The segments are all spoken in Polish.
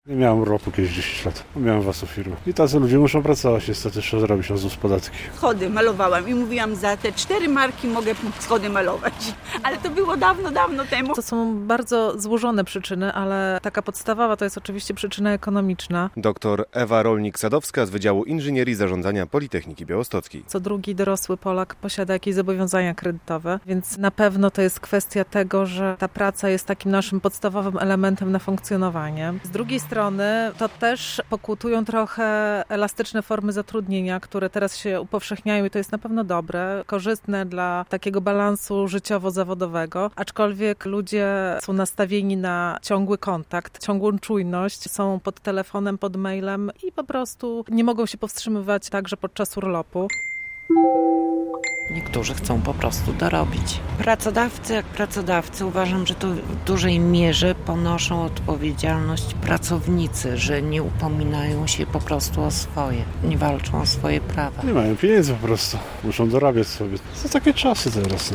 Nie miałem urlopu kiedyś 10 lat. Miałem własną firmę. I tacy ludzie muszą pracować, niestety trzeba zrobić na ZUS podatki. Schody malowałam i mówiłam, za te 4 marki mogę schody malować. Ale to było dawno temu. To są bardzo złożone przyczyny, ale taka podstawowa to jest oczywiście przyczyna ekonomiczna. Doktor Ewa Rolnik-Sadowska z Wydziału Inżynierii Zarządzania Politechniki Białostockiej. Co drugi dorosły Polak posiada jakieś zobowiązania kredytowe, więc na pewno to jest kwestia tego, że ta praca jest takim naszym podstawowym elementem na funkcjonowanie. Z drugiej strony to też pokutują trochę elastyczne formy zatrudnienia, które teraz się upowszechniają i to jest na pewno dobre, korzystne dla takiego balansu życiowo-zawodowego, aczkolwiek ludzie są nastawieni na ciągły kontakt, ciągłą czujność, są pod telefonem, pod mailem i po prostu nie mogą się powstrzymywać także podczas urlopu. Niektórzy chcą po prostu dorobić. Pracodawcy jak pracodawcy uważam, że to w dużej mierze ponoszą odpowiedzialność pracownicy, że nie upominają się po prostu o swoje, nie walczą o swoje prawa. Nie mają pieniędzy po prostu. Muszą dorabiać sobie. To takie czasy teraz.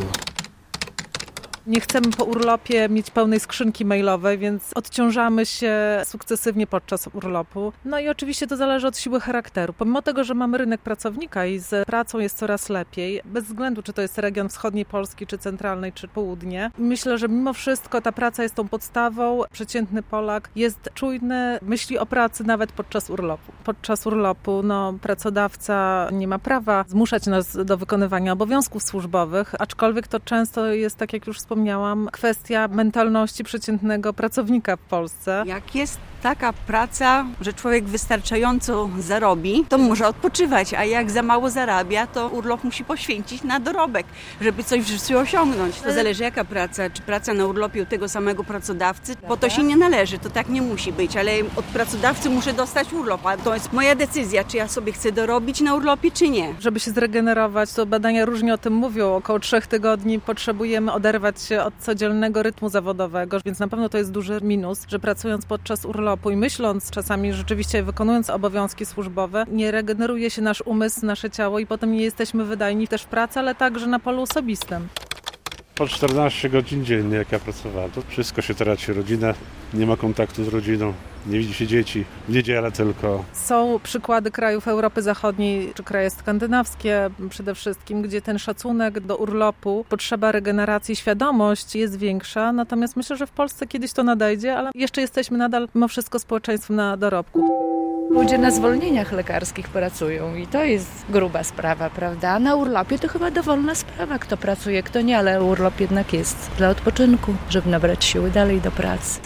Nie chcemy po urlopie mieć pełnej skrzynki mailowej, więc odciążamy się sukcesywnie podczas urlopu. No i oczywiście to zależy od siły charakteru. Pomimo tego, że mamy rynek pracownika i z pracą jest coraz lepiej, bez względu czy to jest region wschodniej Polski, czy centralnej, czy południe, myślę, że mimo wszystko ta praca jest tą podstawą. Przeciętny Polak jest czujny, myśli o pracy nawet podczas urlopu. Podczas urlopu pracodawca nie ma prawa zmuszać nas do wykonywania obowiązków służbowych, aczkolwiek to często jest, tak jak już wspomniałam, kwestia mentalności przeciętnego pracownika w Polsce. Jak jest taka praca, że człowiek wystarczająco zarobi, to może odpoczywać, a jak za mało zarabia, to urlop musi poświęcić na dorobek, żeby coś w życiu osiągnąć. To zależy jaka praca, czy praca na urlopie u tego samego pracodawcy, bo to się nie należy, to tak nie musi być, ale od pracodawcy muszę dostać urlop, a to jest moja decyzja, czy ja sobie chcę dorobić na urlopie, czy nie. Żeby się zregenerować, to badania różnie o tym mówią, około 3 tygodni potrzebujemy oderwać się od codziennego rytmu zawodowego, więc na pewno to jest duży minus, że pracując podczas urlopu i myśląc czasami rzeczywiście wykonując obowiązki służbowe, nie regeneruje się nasz umysł, nasze ciało i potem nie jesteśmy wydajni też w pracy, ale także na polu osobistym. Po 14 godzin dziennie, jak ja pracowałem, to wszystko się traci. Rodzina, nie ma kontaktu z rodziną, nie widzi się dzieci, w niedzielę tylko. Są przykłady krajów Europy Zachodniej, czy kraje skandynawskie przede wszystkim, gdzie ten szacunek do urlopu, potrzeba regeneracji, świadomość jest większa, natomiast myślę, że w Polsce kiedyś to nadejdzie, ale jeszcze jesteśmy nadal mimo wszystko społeczeństwem na dorobku. Ludzie na zwolnieniach lekarskich pracują i to jest gruba sprawa, prawda? A na urlopie to chyba dowolna sprawa, kto pracuje, kto nie, ale urlop jednak jest dla odpoczynku, żeby nabrać siły dalej do pracy.